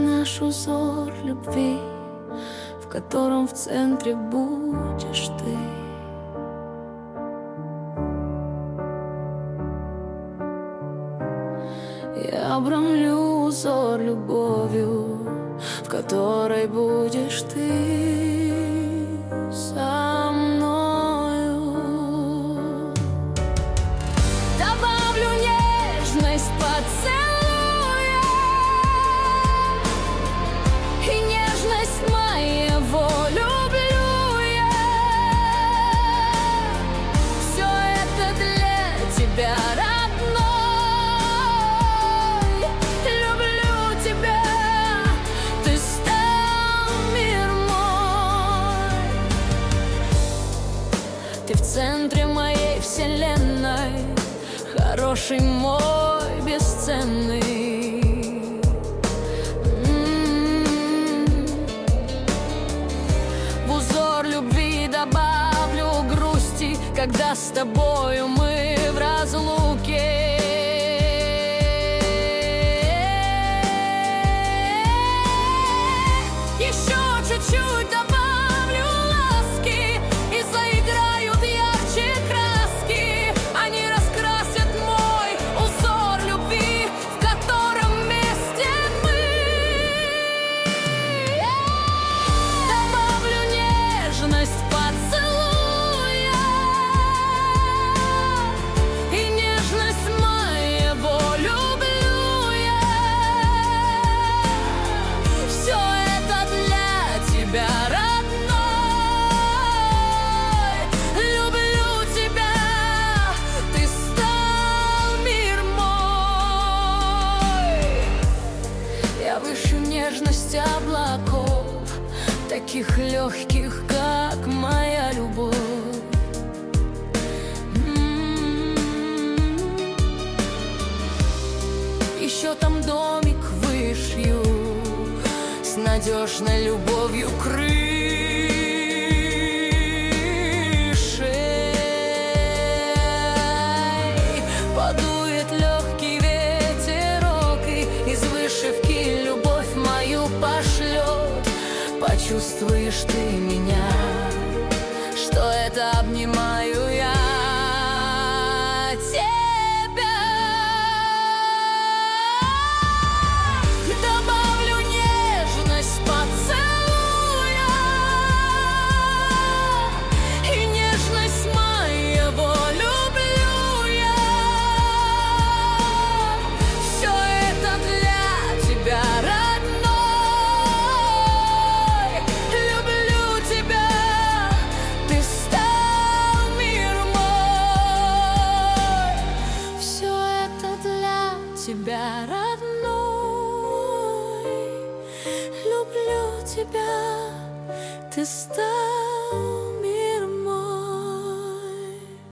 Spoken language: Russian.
наш узор любви, в котором в центре будешь ты. Я обрамлю узор любовью, в которой будешь ты со мною. Добавлю нежность поцелуя, и нежность моего люблю я. Все это для тебя, в центре моей вселенной, хороший мой, бесценный. В узор любви добавлю грусти, когда с тобою мы в разлуке. Еще чуть-чуть добавлю ласки, и заиграют ярче краски. Они раскрасят мой узор любви, в котором вместе мы. Добавлю нежность поцелуя, и нежность моего люблю я. Все это для тебя, нежность облаков, таких легких, как моя любовь. Еще там домик вышью, с надежной любовью крышей. Подует легкий ветерок, и из вышивки любовь мою пошлет. Почувствуешь ты меня, что это обнимаю я тебя. Добавлю нежность поцелуя, и нежность моего люблю я. Все это для тебя, тебя, родной. Люблю тебя, ты стал